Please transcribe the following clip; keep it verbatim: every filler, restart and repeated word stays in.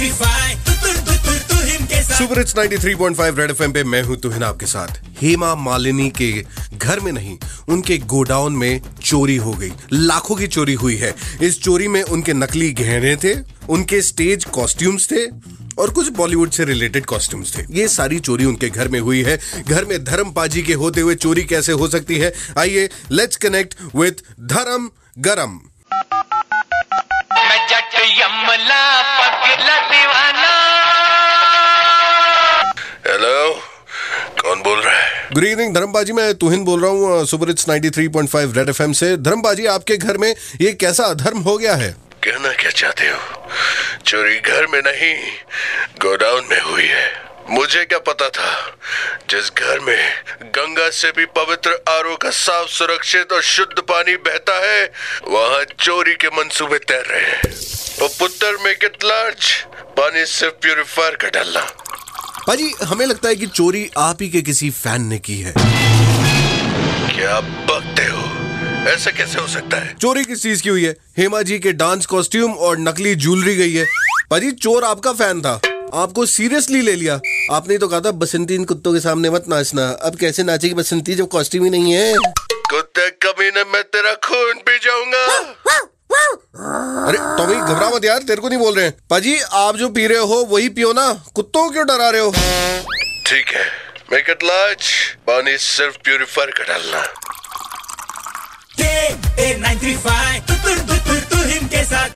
Super hits ninety three point five red FM पे मैं हूं तुहिन आपके साथ। हेमा मालिनी के घर में नहीं, उनके गोडाउन में चोरी हो गई। लाखों की चोरी हुई है। इस चोरी में उनके नकली गहने थे, उनके स्टेज कॉस्ट्यूम्स थे और कुछ बॉलीवुड से रिलेटेड कॉस्ट्यूम्स थे। ये सारी चोरी उनके घर में हुई है। घर में धर्म पाजी के होते हुए चोरी कैसे हो सकती है? आइए लेट्स कनेक्ट विद धर्म गरम। मैं जट यमला पगला दीवाना। हेलो, कौन बोल रहा है? गुड इवनिंग धर्मबाजी, मैं तुहिन बोल रहा हूँ super hits ninety three point five red FM से। धर्मबाजी, आपके घर में ये कैसा अधर्म हो गया है? कहना क्या चाहते हो? चोरी घर में नहीं, गोडाउन में हुई है। मुझे क्या पता था, जिस घर में गंगा से भी पवित्र आरओ का साफ, सुरक्षित और शुद्ध पानी बहता है, वहाँ चोरी के मंसूबे तैर रहे हैं। और पुत्र में कितना पानी सिर्फ प्यूरिफायर का डालना। पाजी, हमें लगता है कि चोरी आप ही के किसी फैन ने की है। क्या बकते हो? ऐसा कैसे हो सकता है? चोरी किस चीज की हुई है? हेमा जी के डांस कॉस्ट्यूम और नकली ज्वेलरी गई है। पाजी, चोर आपका फैन था, आपको सीरियसली ले लिया। आपने तो कहा था बसंती इन कुत्तों के सामने मत नाचना। अब कैसे नाचेगी बसंती जब कॉस्ट्यूम ही नहीं है? कुत्ते कमीने, मैं तेरा खून पी जाऊंगा। अरे तो भाई घबरा मत यार, तेरे को नहीं बोल रहे हैं। पाजी, आप जो पी रहे हो वही पियो ना, कुत्तों को क्यों डरा रहे हो? ठीक है, मैं कटलाच पानी सिर्फ प्यूरिफायर का डालना। के ए नाइन थ्री फाइव